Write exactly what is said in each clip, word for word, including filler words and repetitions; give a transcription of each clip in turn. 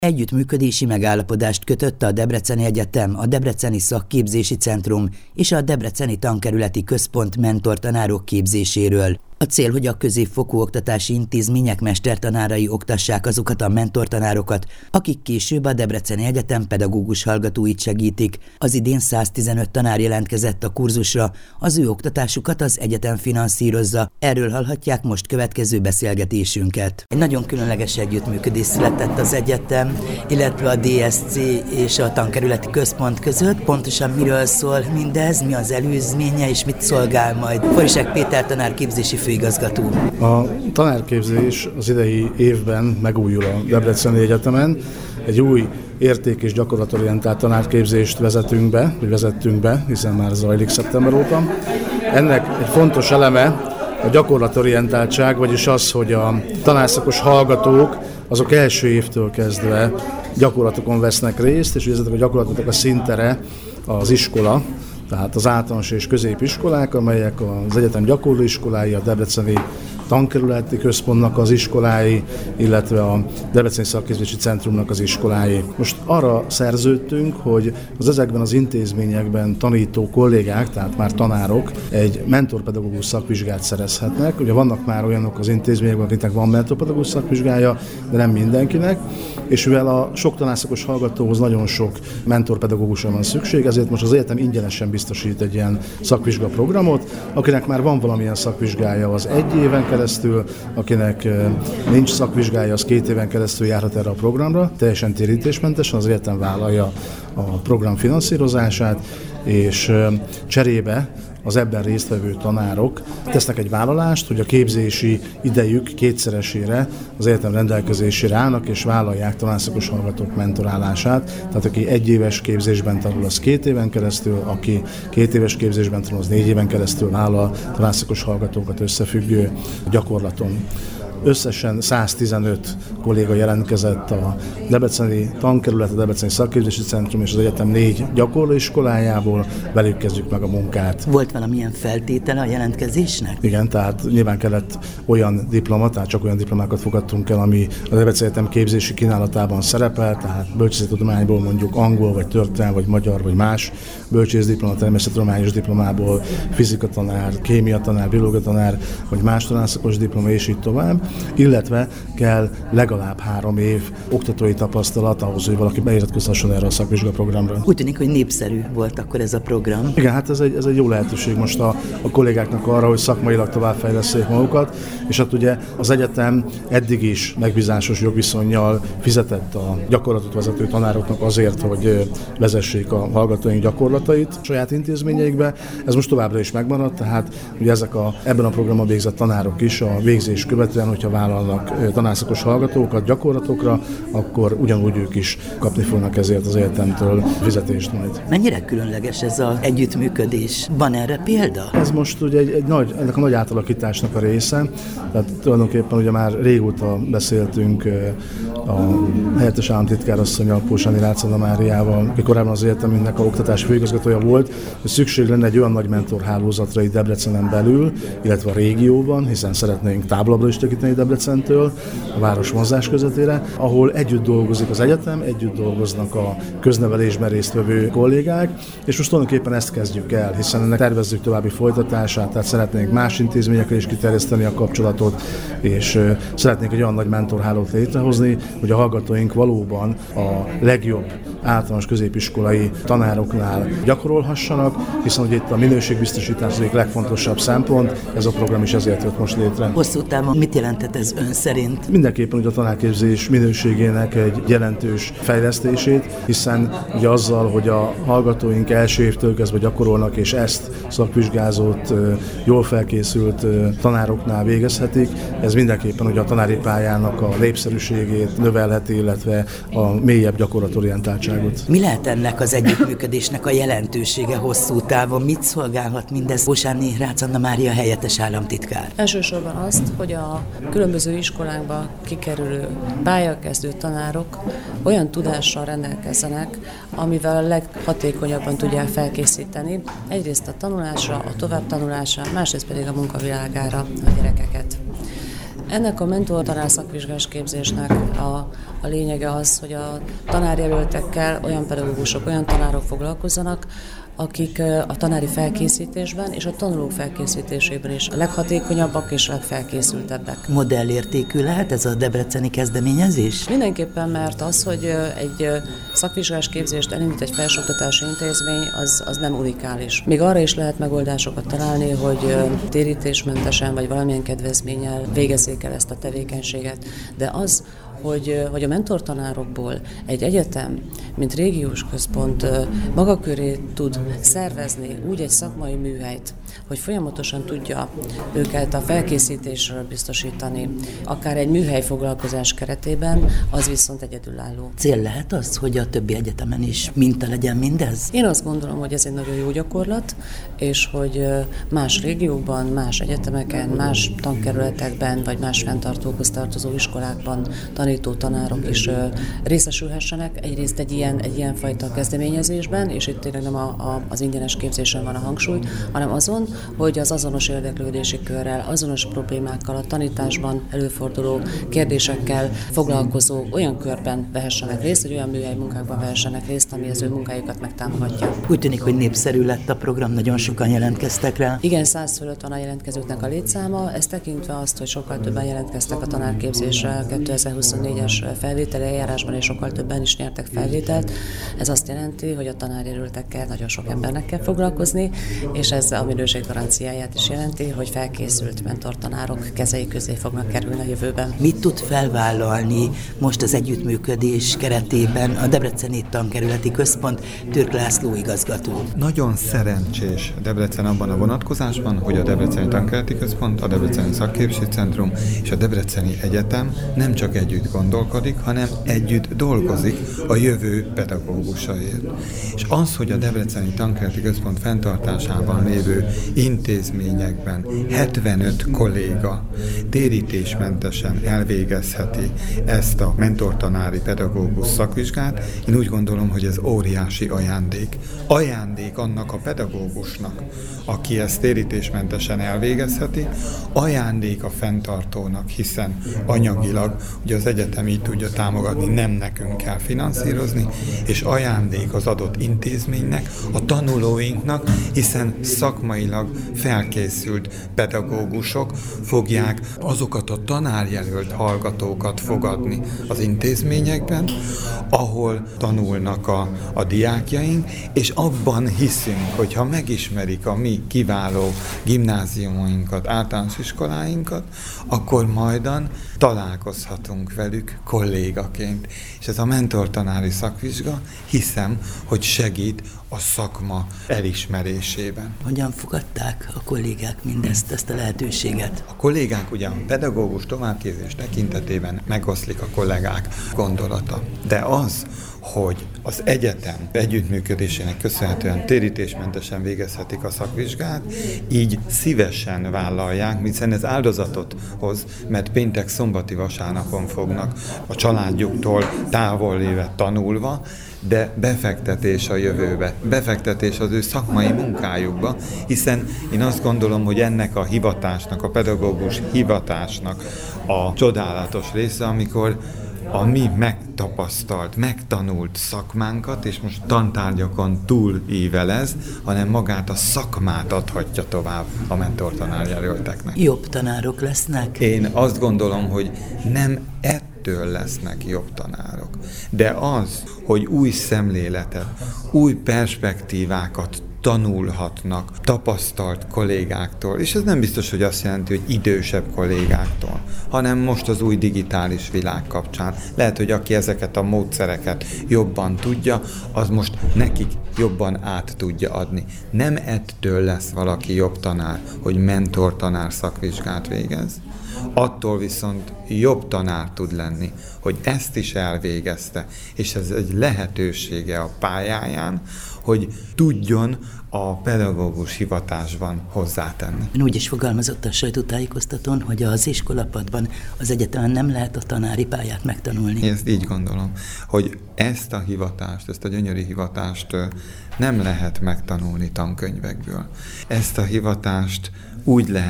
Együttműködési megállapodást kötött a Debreceni Egyetem, a Debreceni Szakképzési Centrum és a Debreceni Tankerületi Központ mentortanárok képzéséről. A cél, hogy a középfokú oktatási intézmények mestertanárai oktassák azokat a mentortanárokat, akik később a Debreceni Egyetem pedagógus hallgatóit segítik. Az idén száztizenöt tanár jelentkezett a kurzusra, az ő oktatásukat az egyetem finanszírozza. Erről hallhatják most következő beszélgetésünket. Egy nagyon különleges együttműködés született az egyetem, illetve a dé es cé és a Tankerületi Központ között. Pontosan miről szól mindez, mi az előzménye és mit szolgál majd? Forisek Péter tanárképzési főigazgató. A tanárképzés az idei évben megújul a Debreceni Egyetemen. Egy új érték- és gyakorlatorientált tanárképzést vezetünk be, vagy vezettünk be, hiszen már zajlik szeptember óta. Ennek egy fontos eleme a gyakorlatorientáltság, vagyis az, hogy a tanárszakos hallgatók azok első évtől kezdve gyakorlatokon vesznek részt, és ezek a gyakorlatoknak a szintere az iskola, tehát az általános és középiskolák, amelyek az egyetem gyakorlóiskolái, a Debreceni Tankerületi Központnak az iskolái, illetve a Debreceni Szakképzési Centrumnak az iskolái. Most arra szerződtünk, hogy az ezekben az intézményekben tanító kollégák, tehát már tanárok egy mentorpedagógus szakvizsgát szerezhetnek. Ugye vannak már olyanok az intézményekben, akiknek van mentorpedagógus szakvizsgája, de nem mindenkinek, és mivel a sok tanárszakos hallgatóhoz nagyon sok mentorpedagógusra van szükség, ezért most az egyetem ingyenesen biztosít egy ilyen szakvizsgaprogramot. Akinek már van valamilyen szakvizsgája, az egy éven keresztül, akinek nincs szakvizsgája, az két éven keresztül járhat erre a programra, teljesen térítésmentesen, az egyetem vállalja a program finanszírozását, és cserébe az ebben résztvevő tanárok tesznek egy vállalást, hogy a képzési idejük kétszeresére az egyetem rendelkezésére állnak, és vállalják tanárszakos hallgatók mentorálását. Tehát aki egy éves képzésben tanul, az két éven keresztül, aki két éves képzésben tanul, az négy éven keresztül vállal tanárszakos hallgatókat összefüggő gyakorlaton. Összesen száztizenöt kolléga jelentkezett a Debreceni Tankerület, a Debreceni Szakképzési Centrum és az egyetem négy gyakorlóiskolájából, velük kezdjük meg a munkát. Volt valamilyen feltétele a jelentkezésnek? Igen, tehát nyilván kellett olyan diploma, tehát csak olyan diplomákat fogadtunk el, ami a Debreceni Egyetem képzési kínálatában szerepel, tehát bölcsészettudományból mondjuk angol, vagy történelem, vagy magyar, vagy más bölcsészdiploma, természettudományos diplomából, fizikatanár, kémiatanár, biológiatanár, vagy más tanárszakos diploma, és így tovább. Illetve kell legalább három év oktatói tapasztalat ahhoz, hogy valaki beiratkozhasson erre a szakvizsgaprogramra. Úgy tűnik, hogy népszerű volt akkor ez a program. Igen, hát ez egy, ez egy jó lehetőség most a, a kollégáknak arra, hogy szakmailag továbbfejlesszék magukat, és hát ugye az egyetem eddig is megbízásos jogviszonnyal fizetett a gyakorlatot vezető tanároknak azért, hogy vezessék a hallgatóink gyakorlatait saját intézményeikbe. Ez most továbbra is megmaradt, tehát ugye ezek a, ebben a programban végzett tanárok is a végzés követően, hogyha vállalnak tanárszakos hallgatókat gyakorlatokra, akkor ugyanúgy ők is kapni fognak ezért az egyetemtől fizetést majd. Mennyire különleges ez az együttműködés? Van erre példa? Ez most ugye egy, egy nagy, ennek a nagy átalakításnak a része. Tehát tulajdonképpen ugye már régóta beszéltünk a helyettes államtitkár asszonnyal, Pósáni Rácz Máriával, aki korábban az egyetemünknek a oktatási főigazgatója volt, hogy szükség lenne egy olyan nagy mentorhálózatra itt Debrecenen belül, illetve a régióban, hiszen szeretnénk távolabbra is tekinteni Debrecentől, a város mozgás közvetére, ahol együtt dolgozik az egyetem, együtt dolgoznak a köznevelésben résztvevő kollégák, és most tulajdonképpen ezt kezdjük el, hiszen ennek tervezzük további folytatását, tehát szeretnénk más intézményekre is kiterjeszteni a kapcsolatot, és szeretnénk egy olyan nagy mentorhálót létrehozni, hogy a hallgatóink valóban a legjobb általános középiskolai tanároknál gyakorolhassanak, hiszen hogy itt a minőségbiztosítás az egyik legfontosabb szempont, ez a program is ezért jött most létre. Hosszú távon mit jelentett ez ön szerint? Mindenképpen ugye a tanárképzés minőségének egy jelentős fejlesztését, hiszen ugye azzal, hogy a hallgatóink első évtől kezdve gyakorolnak, és ezt szakvizsgázott, jól felkészült tanároknál végezhetik, ez mindenképpen ugye a tanári pályának a népszerűségét növelheti, illetve a mélyebb gyakorlatorientáltságot. Mi lehet ennek az együttműködésnek a jelentősége hosszú távon? Mit szolgálhat mindez? Pósáni Rácz Anna Mária helyettes államtitkár. Elsősorban azt, hogy a különböző iskolákba kikerülő pályakezdő tanárok olyan tudással rendelkezzenek, amivel a leghatékonyabban tudják felkészíteni egyrészt a tanulásra, a továbbtanulásra, másrészt pedig a munkavilágára a gyerekeket. Ennek a mentor tanár szakvizsgás képzésnek a, a lényege az, hogy a tanárjelöltekkel olyan pedagógusok, olyan tanárok foglalkozzanak, akik a tanári felkészítésben és a tanulók felkészítésében is a leghatékonyabbak és legfelkészültebbek. Modellértékű lehet ez a debreceni kezdeményezés? Mindenképpen, mert az, hogy egy szakvizsgás képzést elindít egy felsőoktatási intézmény, az, az nem unikális. Még arra is lehet megoldásokat találni, hogy térítésmentesen vagy valamilyen kedvezménnyel végezzék el ezt a tevékenységet, de az, hogy, hogy a mentortanárokból egy egyetem, mint régiós központ maga köré tud szervezni úgy egy szakmai műhelyt, hogy folyamatosan tudja őket a felkészítésről biztosítani, akár egy műhely foglalkozás keretében, az viszont egyedülálló. Cél lehet az, hogy a többi egyetemen is minta legyen mindez? Én azt gondolom, hogy ez egy nagyon jó gyakorlat, és hogy más régiókban, más egyetemeken, más tankerületekben, vagy más fenntartókhoz tartozó iskolákban tanító tanárok is részesülhessenek egyrészt egy ilyen, egy ilyen fajta kezdeményezésben, és itt tényleg nem a, a, az ingyenes képzésen van a hangsúly, hanem azon, hogy az azonos érdeklődési körrel, azonos problémákkal, a tanításban előforduló kérdésekkel foglalkozó olyan körben vehessenek részt, hogy olyan műhely munkákban vehessenek részt, ami az ő munkájukat megtámogatja. Úgy tűnik, hogy népszerű lett a program, nagyon sokan jelentkeztek rá. Igen, száz fölött van a jelentkezőknek a létszáma, ez tekintve azt, hogy sokkal többen jelentkeztek a tanárképzésre kétezer-huszonnégyes felvételi eljárásban, és sokkal többen is nyertek felvételt. Ez azt jelenti, hogy a tanárjelöltekkel nagyon sok embernek kell foglalkozni, és ez a minőség garanciáját is jelenti, hogy felkészült mentortanárok kezei közé fognak kerülni a jövőben. Mit tud felvállalni most az együttműködés keretében a Debreceni Tankerületi Központ? Türk László igazgató. Nagyon szerencsés Debrecen abban a vonatkozásban, hogy a Debreceni Tankerületi Központ, a Debreceni Szakképzési Centrum és a Debreceni Egyetem nem csak együtt gondolkodik, hanem együtt dolgozik a jövő pedagógusaiért. És az, hogy a Debreceni Tankerületi Központ fenntartásában lévő intézményekben hetvenöt kolléga térítésmentesen elvégezheti ezt a mentortanári pedagógus szakvizsgát, én úgy gondolom, hogy ez óriási ajándék. Ajándék annak a pedagógusnak, aki ezt térítésmentesen elvégezheti, ajándék a fenntartónak, hiszen anyagilag ugye az egyetem így tudja támogatni, nem nekünk kell finanszírozni, és ajándék az adott intézménynek, a tanulóinknak, hiszen szakmailag felkészült pedagógusok fogják azokat a tanárjelölt hallgatókat fogadni az intézményekben, ahol tanulnak a, a diákjaink, és abban hiszünk, hogy ha megismerik a mi kiváló gimnáziumainkat, általános iskoláinkat, akkor majdan találkozhatunk velük kollégaként. És ez a mentortanári szakvizsga, hiszem, hogy segít a szakma elismerésében. Hogyan fogadták a kollégák mindezt, ezt a lehetőséget? A kollégák ugye a pedagógus továbbképzés tekintetében megoszlik a kollégák gondolata. De az, hogy az egyetem együttműködésének köszönhetően térítésmentesen végezhetik a szakvizsgát, így szívesen vállalják, hiszen ez áldozatot hoz, mert péntek, szombati, vasárnapon fognak a családjuktól távol léve tanulva, de befektetés a jövőbe, befektetés az ő szakmai munkájukba, hiszen én azt gondolom, hogy ennek a hivatásnak, a pedagógus hivatásnak a csodálatos része, amikor a mi megtapasztalt, megtanult szakmánkat, és most tantárgyakon túl ívelez, hanem magát a szakmát adhatja tovább a mentortanárjelölteknek. Jobb tanárok lesznek? Én azt gondolom, hogy nem ettől lesznek jobb tanárok, de az, hogy új szemléletet, új perspektívákat tanulhatnak tapasztalt kollégáktól, és ez nem biztos, hogy azt jelenti, hogy idősebb kollégáktól, hanem most az új digitális világ kapcsán. Lehet, hogy aki ezeket a módszereket jobban tudja, az most nekik jobban át tudja adni. Nem ettől lesz valaki jobb tanár, hogy mentortanár szakvizsgát végez. Attól viszont jobb tanár tud lenni, hogy ezt is elvégezte, és ez egy lehetősége a pályáján, hogy tudjon a pedagógus hivatásban hozzátenni. Ön úgy is fogalmazott a sajtótájékoztatón, hogy az iskolapadban az egyetemen nem lehet a tanári pályát megtanulni. Én ezt így gondolom, hogy ezt a hivatást, ezt a gyönyörű hivatást nem lehet megtanulni tankönyvekből. Ezt a hivatást úgy lehet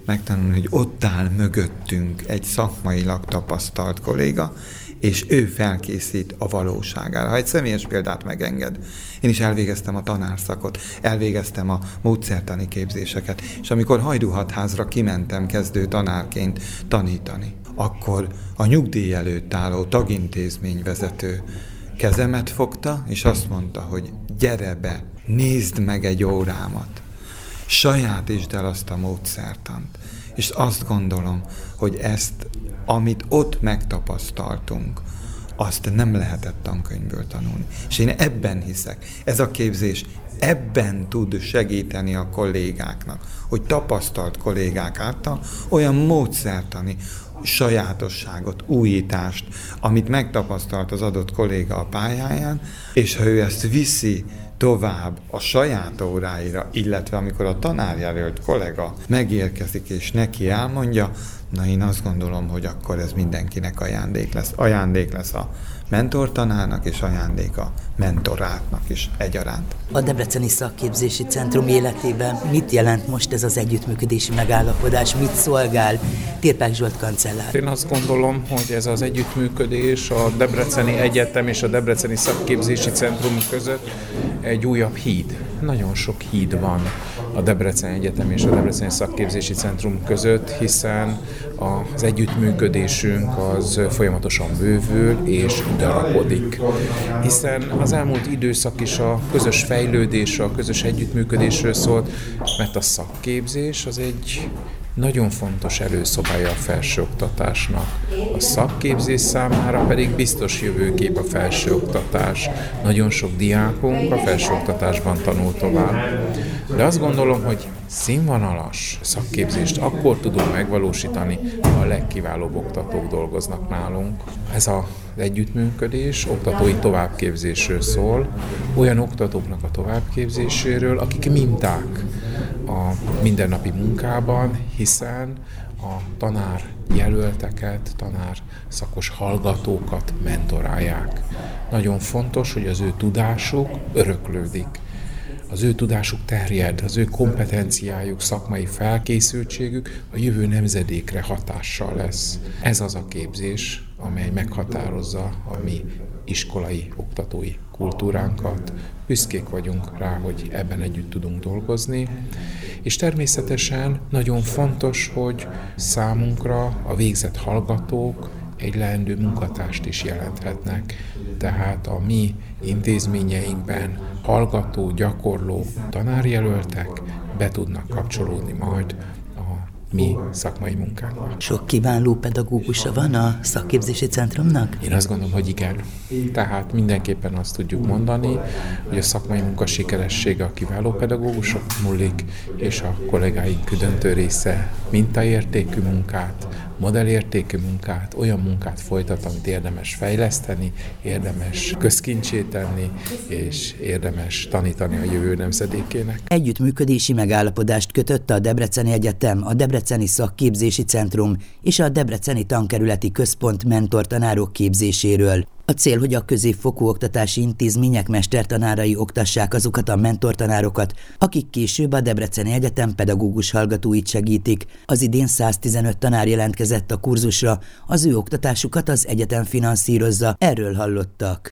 megtanulni, hogy ott áll mögöttünk egy szakmailag tapasztalt kolléga, és ő felkészít a valóságára. Ha egy személyes példát megenged, én is elvégeztem a tanárszakot, elvégeztem a módszertani képzéseket, és amikor Hajdúhatházra kimentem kezdő tanárként tanítani, akkor a nyugdíj előtt álló tagintézményvezető kezemet fogta, és azt mondta, hogy gyere be, nézd meg egy órámat, sajátítsd el azt a módszertant. És azt gondolom, hogy ezt, amit ott megtapasztaltunk, azt nem lehetett tankönyvből tanulni. És én ebben hiszek. Ez a képzés ebben tud segíteni a kollégáknak, hogy tapasztalt kollégák által olyan módszertani sajátosságot, újítást, amit megtapasztalt az adott kolléga a pályáján, és ha ő ezt viszi tovább a saját óráira, illetve amikor a tanárjelölt kollega megérkezik és neki elmondja, na én azt gondolom, hogy akkor ez mindenkinek ajándék lesz. Ajándék lesz a mentortanárnak, és ajándék a mentorátnak is egyaránt. A Debreceni Szakképzési Centrum életében mit jelent most ez az együttműködési megállapodás, mit szolgál? Tirpák Zsolt kancellár. Én azt gondolom, hogy ez az együttműködés a Debreceni Egyetem és a Debreceni Szakképzési Centrum között egy újabb híd. Nagyon sok híd van a Debreceni Egyetem és a Debreceni Szakképzési Centrum között, hiszen az együttműködésünk az folyamatosan bővül és gyarapodik. Hiszen az elmúlt időszak is a közös fejlődésről, a közös együttműködésről szólt, mert a szakképzés az egy nagyon fontos előszobája a felsőoktatásnak. A szakképzés számára pedig biztos jövőkép a felsőoktatás. Nagyon sok diákunk a felsőoktatásban tanul tovább. De azt gondolom, hogy színvonalas szakképzést akkor tudunk megvalósítani, ha a legkiválóbb oktatók dolgoznak nálunk. Ez az együttműködés oktatói továbbképzésről szól, olyan oktatóknak a továbbképzéséről, akik minták a mindennapi munkában, hiszen a tanár jelölteket, tanár szakos hallgatókat mentorálják. Nagyon fontos, hogy az ő tudásuk öröklődik. Az ő tudásuk terjed, az ő kompetenciájuk, szakmai felkészültségük a jövő nemzedékre hatással lesz. Ez az a képzés, amely meghatározza a mi iskolai, oktatói kultúránkat. Büszkék vagyunk rá, hogy ebben együtt tudunk dolgozni, és természetesen nagyon fontos, hogy számunkra a végzett hallgatók egy leendő munkatárst is jelenthetnek. Tehát a mi intézményeinkben hallgató, gyakorló tanárjelöltek be tudnak kapcsolódni majd a mi szakmai munkánkban. Sok kiváló pedagógusa van a szakképzési centrumnak? Én azt gondolom, hogy igen. Tehát mindenképpen azt tudjuk mondani, hogy a szakmai munka sikeressége a kiváló pedagógusok múlik, és a kollégáink döntő része mintaértékű munkát, modellértékű munkát, olyan munkát folytat, amit érdemes fejleszteni, érdemes közkincsé tenni, és érdemes tanítani a jövő nemzedékének. Együttműködési megállapodást kötött a Debreceni Egyetem, a Debreceni Szakképzési Centrum és a Debreceni Tankerületi Központ mentortanárok képzéséről. A cél, hogy a középfokú oktatási intézmények mestertanárai oktassák azokat a mentortanárokat, akik később a Debreceni Egyetem pedagógus hallgatóit segítik. Az idén száztizenöt tanár jelentkezett a kurzusra, az ő oktatásukat az egyetem finanszírozza, erről hallottak.